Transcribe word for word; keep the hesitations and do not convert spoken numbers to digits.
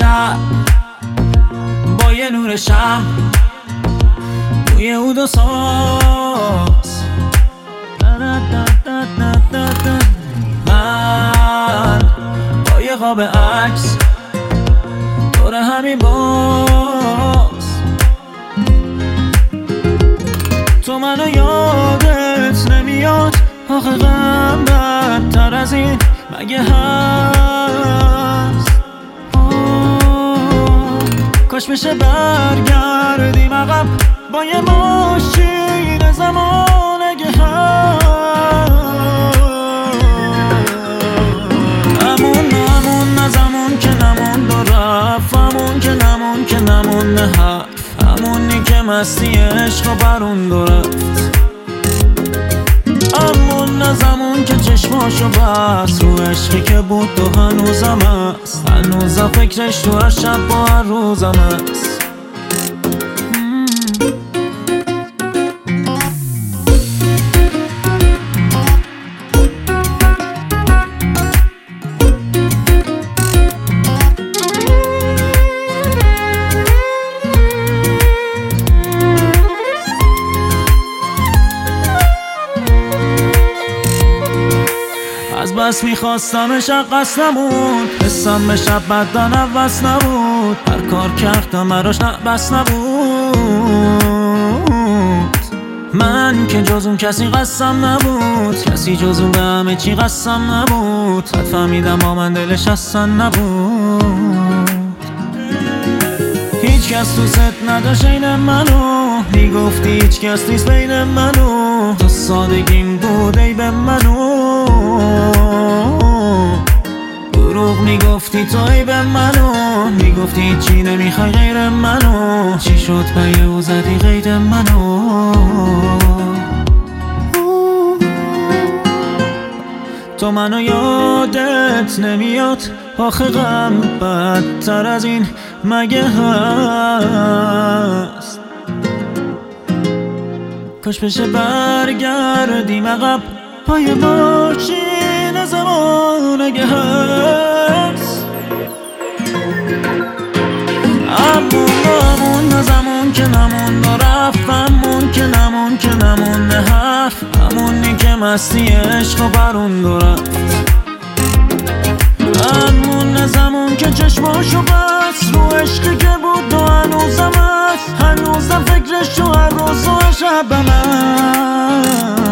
شب با یه نور شب روی اود و ساز من با یه قاب عکس دور همین باز تو منو یادت نمیاد آخه غم بدتر از این مگه هست؟ کاش بشه برگردیم عقب با یه ماشین زمان اگه هست همون همون از همون که نمون دو رفت همون که نمون که نمون نه حرف همونی که مستی عشق و برون دو رفت همون از همون که چشماشو بست رو عشقی که بود تو هنوزم هست هنوزم فکرش تو هر شب با هر روزم هست از بس میخواستمش قصد نبود حسم به شب بدن عوض نبود هر کار کردم براش بس نبود من که جز اون کسی قسم نبود کسی جز اون به همه چی قسم نبود حد فهمیدم با من دلش اصلا نبود هیچ کس دوست نداشت این منو میگفتی هیچ کس نیست بین منو تو سادگیم بود ای به منو دروغ میگفتی تو ای به منو میگفتی چی نمیخوای غیر منو چی شد به او زدی غیر منو تو منو یادت نمیاد آخه غم بدتر از این مگه هست کاش بشه برگردیم عقب پای ماشین زمان اگه هست همون همون از همون که نمون و رفت همون که نمون که نمون نه حرف همونی که مستی عشق و برون دو رفت همون از همون که چشماشو بست رو عشقی که بود و هنوزم هست هنوزم فکرش تو هر روز و شبم هست